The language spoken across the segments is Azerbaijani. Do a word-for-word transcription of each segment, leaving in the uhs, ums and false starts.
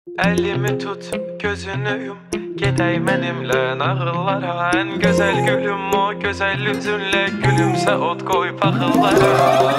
Elimi tut, gözünü yum, gedək mənimlə nağıllara. En güzel gülüm o güzel yüzünle, gülümse ot koy paxıllara.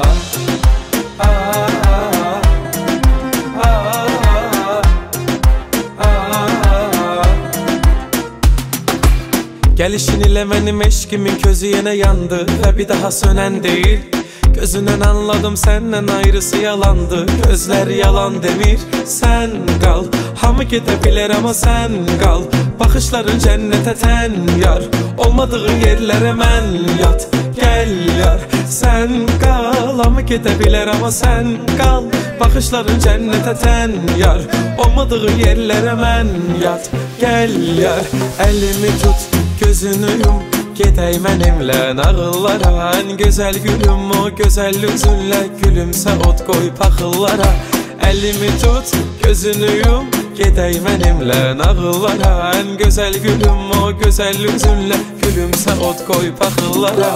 Gəlişin ilə mənim eşkimin közü yenə yandı və bir daha sönən deyil. Gözündən anladım səndən ayrısı yalandı. Gözlər yalan demir, sən qal. Hamı gedə bilər amma sən qal. Baxışların cənnətə tən yar. Olmadığın yerlərə mən yat. Gəl yar, sən qal. Hamı gedə bilər amma sən qal. Baxışların cənnətə tən yar. Olmadığın yerlərə mən yat. Gəl yar, əlimi tut, gözünü yum, gedək mənimlə nağıllara. En güzel gülüm o güzel yüzünlə, gülümsə ot koy paxıllara. Əlimi tut, gözünü yum, gedək mənimlə nağıllara. En güzel gülüm o güzel yüzünlə, gülümsə ot koy paxıllara.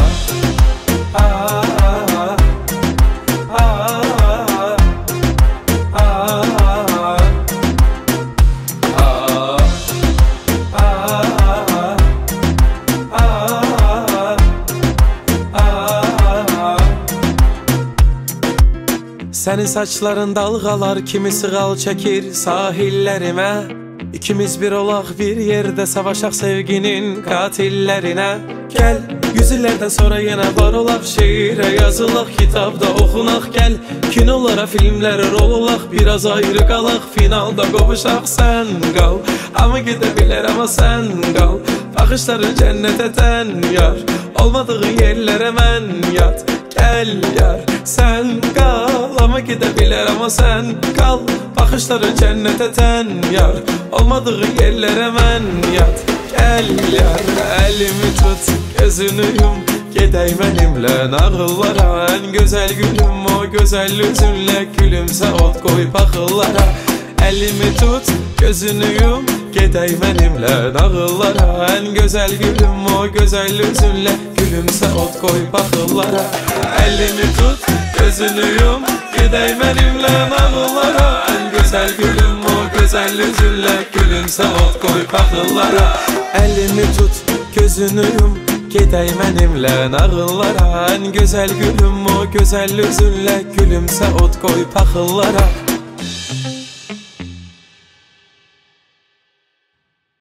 Sənin saçların dalğalar kimi sığal çəkir sahillərimə. İkimiz bir olaq bir yerdə savaşaq sevginin qatillərinə. Gəl, yüz illərdən sonra yenə var olaq şeirə yazılaq, kitabda oxunaq. Gəl, kinolara, filmlərə rol olaq, biraz ayrı qalaq, finalda qovuşaq. Sən qal, amma gedə bilər amma sən qal. Baxışların cənnətə tən yar, olmadığın yerlərə mən yat. Gəl yar, sən qal, amma gedə bilər amma sən qal. Baxışların cənnətə tən yar, olmadığın yerlərə mən yat. Gəl yar, əlimi tut, gözünü yum, gedək mənimlə nağıllara. En güzel gülüm o güzel yüzünlə, gülümsə ot koy paxıllara. Əlimi tut, gözünü yum, gedək mənimlə nağıllara. En güzel gülüm o güzel yüzünlə, gülümsə ot koy paxıllara. Əlimi tut, gözünü yum, gedək mənimlə nağıllara. En güzel gülüm o güzel yüzünlə, gülümsə ot koy paxıllara. Əlimi tut, gözünü yum, gedək mənimlə nağıllara. En güzel gülüm o güzel yüzünlə, gülümsə ot koy paxıllara.